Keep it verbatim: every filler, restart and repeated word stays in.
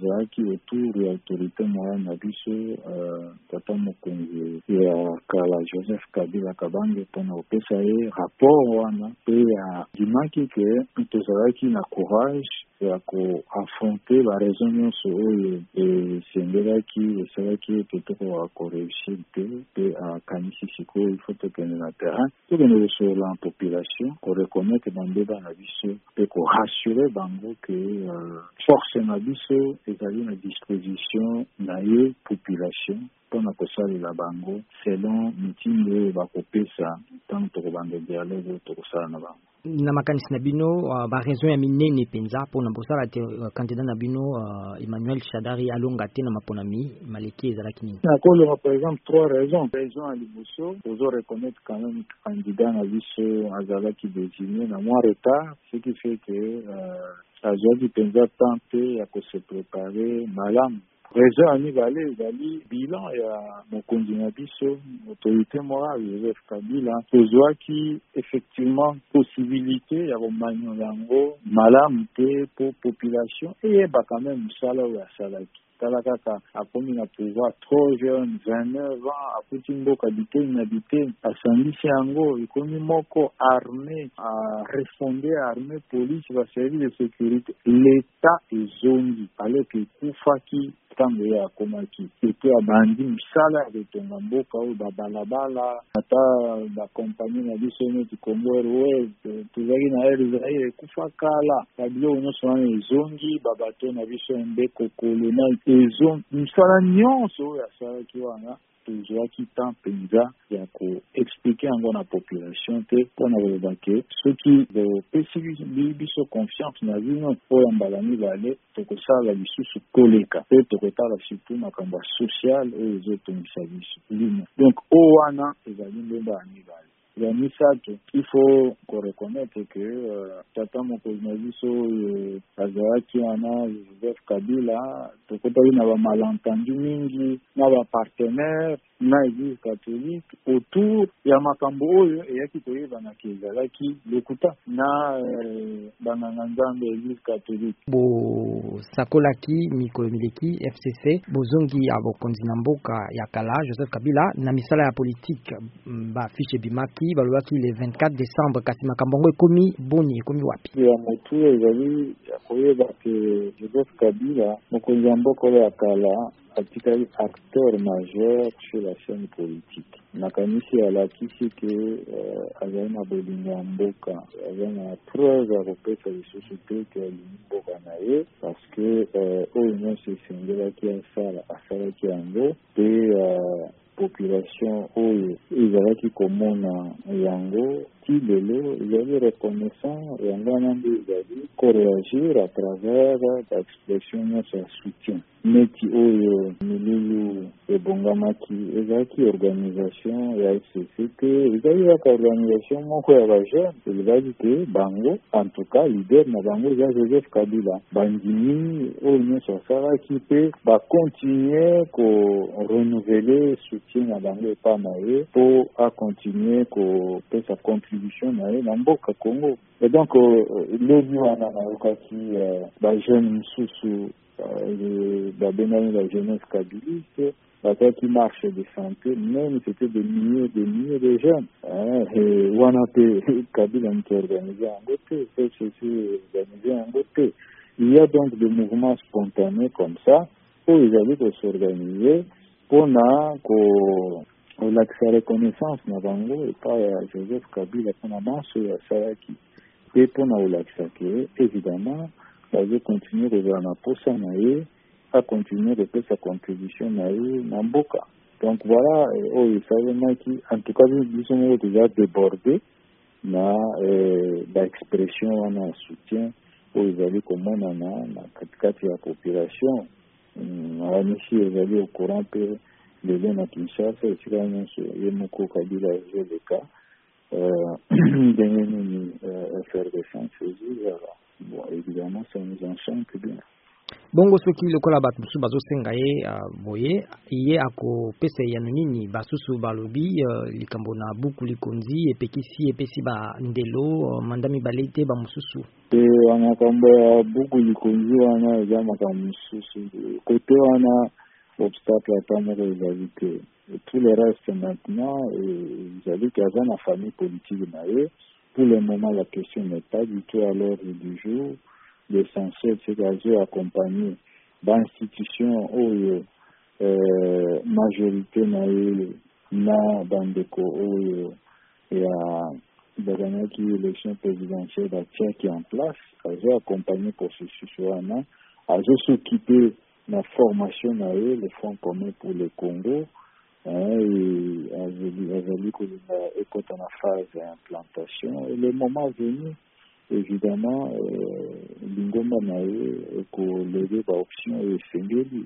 ezalaki autour ya autorité moya na biso tata mokonzi ya kala Joseph Kabila Kabange mpona kopesa ye rapport wana mpe adimaki ke tozalaki na courage ya koaffronte baraison nyonso oyo esengelaki esalaki ete tokoka koreusir te mpe akanisi sikoyo ifo tokende na terrain tokende kosolola na population koreconnaitre bambeba na biso mpe korassure bango ke force na biso ezali na disposition na ye population mpona kosalela bango selon mitindo oyo bakopesa ntango tokobanda dialogue oyo tokosala na bango. Na makanisi na bino uh, ba raison ya minene penza mpona bosala te uh, candidat na bino uh, Emmanuel Shadari alonga te na maponami maleki ezalaki nini? Nakolonga par exemple trois raisons. Raison à liboso ozo reconnaître quand même candidat na biso azalaki désigné na moins retard, ce qui fait que euh, azalaki penza temps te ya kose préparer malamu. Raison à mibale ezali bilan ya mokonzi na biso autorité morale Joseph Kabila tozwaki effectivement possibilité ya komanya yango malamu te po population eyeba quand même mosala oyo asalaki. Tala kaka akomi na pouvoir trop jeune, vingt-neuf ans, akuti mboka biteni na biteni, asambisi yango ekomi moko armée, a refondé armée, police, ba service de sécurité. L'État ezongi alors que ekufaki ntango ye akomaki ete abandi misala ya kotonga mboka oyo babalabala ata bakompani na biso neti Congo Airways tozalaki na air Israel ekufa kala babiloko nyonso wana ezongi babato na biso mbeko kolonal ezongi misala nyonso oyo asalaki wana tozwaki temps mpenza ya koexplike yango na population te mpona koloba ke soki bopesi biso confiance na bino oyo mbala mibale tokosala lisusu koleka mpe tokotala surtout makambo ya social oyo ezotongisa biso lino donc oyo wana ezali ndembo ya mibale ya misato il faut koreconnaitre ke uh, tata mokonzi na biso oyo azalaki wana Joseph Kabila tokotaki na bamalentendu mingi na bapartenaire na église catholique autour ya makambo oyo eyaki koyebanaki ezalaki lokuta na eh, banganga nzambe église catholique bosakolaki mikolo mileki F C C bozongi ya bokonzi na mboka ya kala Joseph Kabila na misala ya politique bafiche bimaki balobaki le vingt-quatre décembre kasi makambo ngo ekomi boni ekomi wapi ya motu ezali ya koyeba ke Joseph Kabila mokonzi ya mboka ya kala atikali acteur majeur sur la scène politique. Nakanisi alakisi ke uh, azali na bolingo ya mboka azali na preuve ya kopesa lisusu te ke alingi mboka na ye parce que oyo nyonso esengelaki asala asalaki yango mpe population oyo ezalaki komona yango ti lelo ezali reconnaissant yango wana nde ezali koreagir à travers baexpression nyonso ya soutien neti oyo milulu ebongamaki ezalaki organisation ya F C C te ezali kaka organisation moko ya bajeune elobaki te bango en tout cas leader na bango eza Joseph Kabila bandimi oyo nyonso asalaki mpe bakontinue korenouveler soutien na bango epa na ye mpo akontinue kopesa contribution na ye na mboka Congo. Et donc lobi wana nayokaki bajeune mosusu babengani la jeunesse kabiliste bataki marche de santé, même c'était des milliers des milliers de jeunes. Et wana pe Kabila n'était organisé en côté, c'est organisé en côté. Il y a donc des mouvements spontanés comme ça où ils allaient s'organiser pour na ko la reconnaissance na bango et pas Joseph Kabila pour na marche ya Saraki et pour na olaxa que évidemment ça veut continuer de voir na posa na ye à continuer de faire sa contribution na ye na mboka. Donc voilà, oh il savait qui en tout cas ils sont déjà débordés na l'expression na soutien où ils allaient comme on en a na katikati ya population na ici ils allaient au courant que les gens na Kinshasa et c'est même sur Yemoko Kabila le cas euh dernier effervescence bon évidemment ça nous enchante bien. bongo soki lokola bato mosusu bazosenga ye uh, boye ye akopesa eyano nini basusu balobi uh, likambo na buku likonzi epekisi epesi bandelo uh, manda mibale te bamosusu e makambo ya buku likonzi wana eza makambo mosusu kote wana obstacle ata moko ezali te tout le reste maintenant ezali ke aza na famille politique na ye. Pour le moment la question n'est pas du tout à l'ordre du jour. L'essentiel c'est qu'elle accompagner d'institutions oyo euh, majorité na ye na bandeko oyo ya bazanaki élection présidentielle batiaki en place azo accompagner processus wana azo s'occuper la formation na ye le Front commun pour le Congo et azali kolinga ekota na phase d'implantation et le moment venu évidemment lingomba na ye ekolever ba option esengeli